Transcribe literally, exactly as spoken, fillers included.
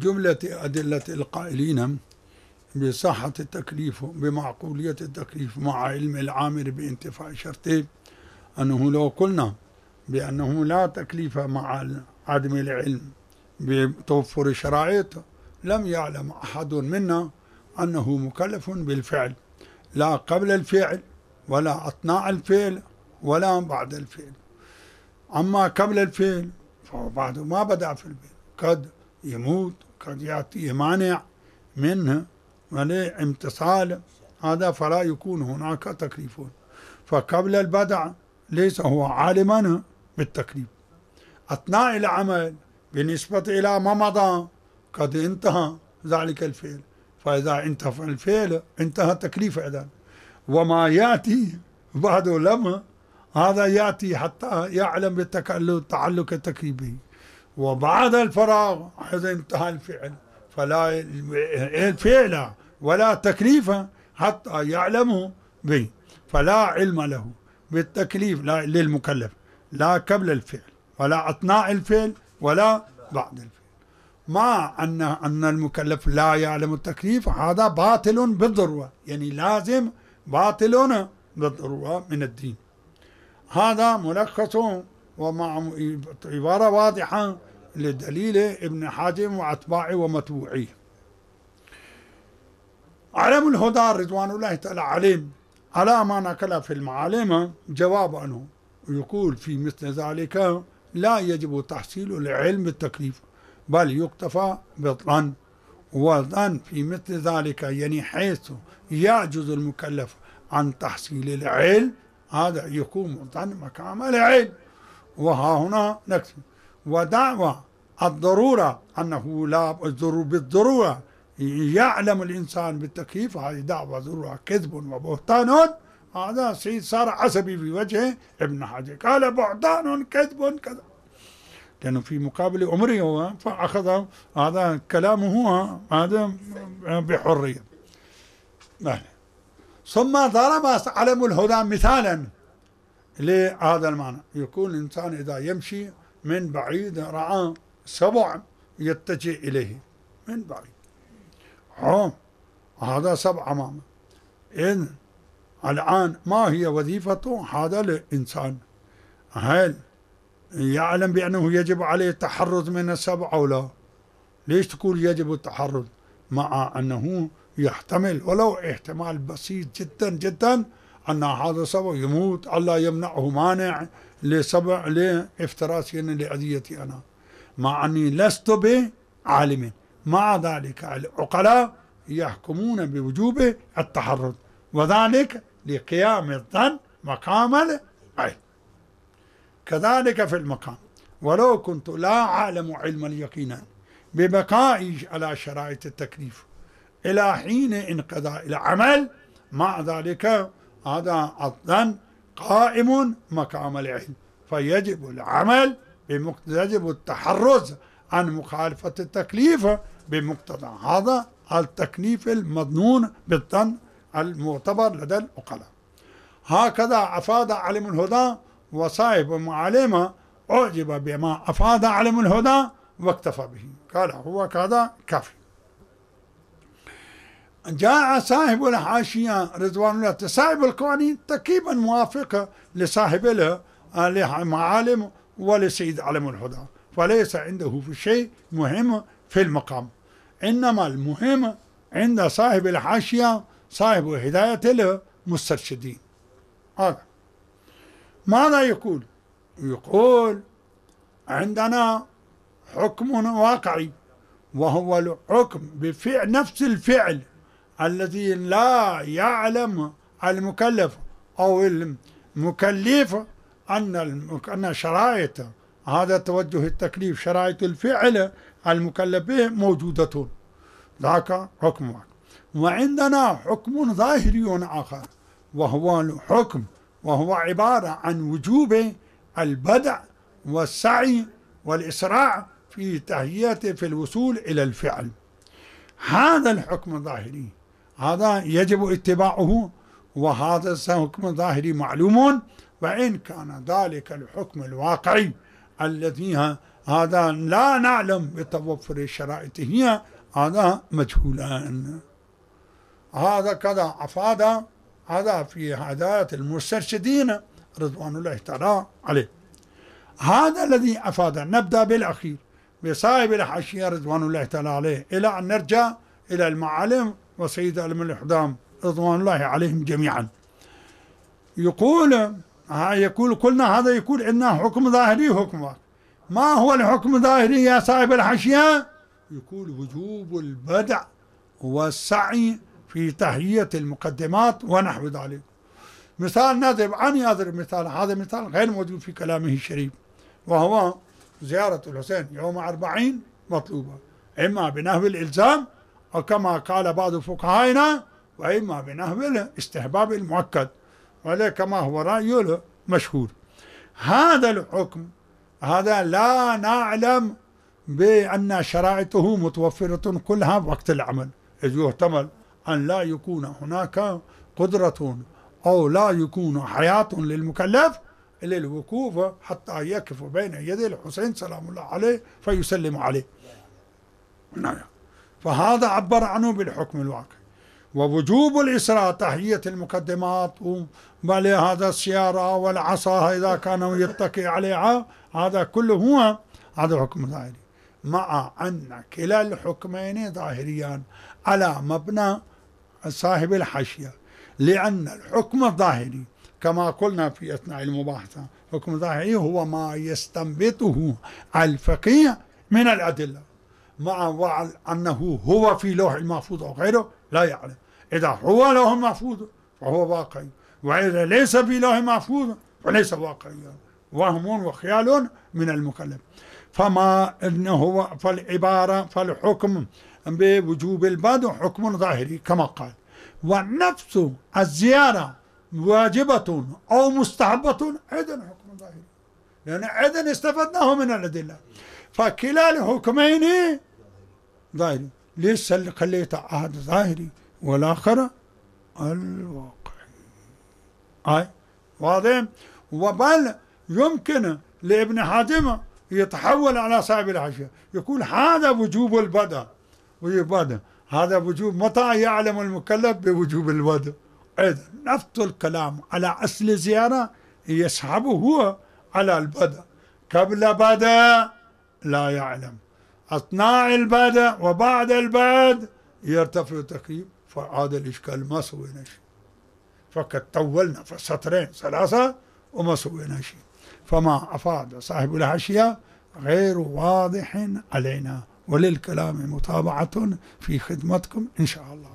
من جملة أدلة القائلين بصحة التكليف بمعقولية التكليف مع علم العامل بانتفاء شرطين أنه لو قلنا بأنه لا تكليف مع عدم العلم بتوفر شرائط لم يعلم أحد منا أنه مكلف بالفعل، لا قبل الفعل ولا أثناء الفعل ولا بعد الفعل. أما قبل الفعل فهو بعد ما بدأ في الفعل قد يموت، قد يأتيه مانع منه امتصال هذا، فلا يكون هناك تكليف. فقبل البدع ليس هو عالما بالتكليف. أثناء العمل بالنسبة إلى ما مضى قد انتهى ذلك الفعل، فإذا انتهى الفعل انتهى التكليف أيضا. وما يأتي بعد لما هذا يأتي حتى يعلم بالتعلق التكليف به، وبعد الفراغ إذا انتهى الفعل فلا الفعل ولا تكليف حتى يعلمه به، فلا علم له بالتكليف لا للمكلف لا قبل الفعل ولا أثناء الفعل ولا بعد الفعل. مع أن أن المكلف لا يعلم التكليف هذا باطل بالضرورة، يعني لازم باطل بالضرورة من الدين. هذا ملخص ومع عبارة واضحة لدليل ابن حاتم وأتباعه ومتبوعيه. علم الهدى رضوان الله تعالى عليهم على ما نقل في المعالم جواب عنه، يقول في مثل ذلك لا يجب تحصيل العلم بالتكليف بل يكتفى بالظن، والظن في مثل ذلك يعني حيث يعجز المكلف عن تحصيل العلم هذا يكون الظن مقام العلم. وها هنا نكتب ودعوى الضرورة أنه لا بالضرورة يعلم الإنسان بالتكليف هذه دعوة ضرورة كذب وبهتان. هذا سيد صار عصبي في وجهه ابن حجر قال بهتان كذب كذا، لأنه في مقابل عمره هو فأخذ هذا كلامه هذا بحرية. ثم ضرب علم الهدى مثالا لهذا المعنى، يكون الإنسان إذا يمشي من بعيد رأى سبع يتجه إليه من بعيد، هم هذا سبع أمامه. إذن الآن ما هي وظيفة هذا الإنسان؟ هل يعلم بأنه يجب عليه التحرز من السبع أو لا؟ ليش تقول يجب التحرز مع أنه يحتمل ولو احتمال بسيط جدا جدا أن هذا السبع يموت، الله يمنعه مانع لسبع لافتراسي لأذيتي أنا، مع أني لست بعالم. مع ذلك العقلاء يحكمون بوجوب التحرز، وذلك لقيام الظن مقام العلم. كذلك في المقام ولو كنت لا أعلم علما يقينا ببقائي على شرائط التكليف إلى حين انقضاء العمل، مع ذلك هذا الظن قائم مقام العلم، فيجب العمل يجب التحرز عن مخالفة التكليف بمقتضى هذا التكليف المظنون بالظن المعتبر لدى العقلاء. هكذا أفاد علم الهدى، وصاحب المعالم أعجب بما أفاد علم الهدى واكتفى به، قال هو كذا كافي. جاء صاحب الحاشية رضوان الله صاحب القوانين تقريبا موافق لصاحب المعالم ولسيد علم الهدى، فليس عنده في شيء مهم في المقام، إنما المهم عند صاحب الحاشية صاحب هداية المسترشدين. هذا ماذا يقول؟ يقول عندنا حكم واقعي، وهو الحكم بفعل نفس الفعل الذي لا يعلم المكلف أو المكلف أن أن شرائط هذا توجه التكليف شرائط الفعل المكلف به موجودة، ذاك حكم واحد. وعندنا حكم ظاهري آخر، وهو الحكم وهو عبارة عن وجوب البدع والسعي والإسراع في تهيئته في الوصول إلى الفعل. هذا الحكم الظاهري هذا يجب اتباعه، وهذا الحكم الظاهري معلوم، وإن كان ذلك الحكم الواقعي الذي هذا لا نعلم بتوفر الشرائط هي، هذا مجهولان. هذا كذا أفاد هذا في هداية المسترشدين رضوان الله تعالى عليه. هذا الذي أفاد. نبدأ بالأخير بصاحب الحاشية رضوان الله تعالى عليه، إلى أن نرجع إلى المعالم وسيد علم الإحدام رضوان الله عليهم جميعا. يقول يقول قلنا هذا يقول إنه حكم ظاهري حكم. ما هو الحكم الظاهري يا صاحب الحاشية؟ يقول وجوب البدع والسعي في تهيئة المقدمات ونحو ذلك. مثال نضرب عن يضرب مثال، هذا مثال غير موجود في كلامه الشريف، وهو زيارة الحسين يوم أربعين مطلوبة، إما بنحو الإلزام أو كما قال بعض فقهائنا، وإما بنحو الاستحباب المؤكد، ولا كما هو رأي مشهور. هذا الحكم هذا لا نعلم بأن شرائطه متوفرة كلها وقت العمل، إذ يحتمل أن لا يكون هناك قدرة أو لا يكون حياة للمكلف للوقوف حتى يقف بين يدي الحسين سلام الله عليه فيسلم عليه. فهذا عبر عنه بالحكم الواقع. ووجوب الإسراء تهيئة المقدمات، بل هذا السيارة والعصا إذا كانوا يتكي عليها، هذا كله هو هذا الحكم الظاهري، مع أن كلا الحكمين ظاهريان على مبنى صاحب الحاشية، لأن الحكم الظاهري كما قلنا في أثناء المباحثة، حكم ظاهري هو ما يستنبطه الفقيه من الأدلة، مع أنه هو في لوح المحفوظ أو غيره لا يعلم. إذا هو لوح محفوظ فهو واقعي، وإذا ليس في لوح محفوظ فليس واقعيا، وهم وخيال من المكلف. فما إنه هو فالعبارة فالحكم بوجوب البدء حكم ظاهري كما قال، والنفس الزيارة واجبة أو مستحبة أيضا حكم ظاهري، لأن أيضا استفدناه من الأدلة. فكلا الحكمين ظاهري، ليس اللي خليته أحد ظاهري والآخر الواقعي. أي واضح؟ وبل يمكن لابن حاتم يتحول على صاحب الحاشية، يقول هذا وجوب البدء ويبدأ، هذا وجوب متى يعلم المكلف بوجوب البدء. إذن نفس الكلام على أصل الزيارة يسحبه هو على البدء، قبل بدء لا يعلم، أثناء البدء وبعد البدء يرتفع التكليف. فهذا الإشكال ما سوينا شيء، فقد طولنا في سطرين ثلاثة وما سوينا شيء. فما أفاد صاحب الحاشية غير واضح علينا، وللكلام متابعة في خدمتكم إن شاء الله.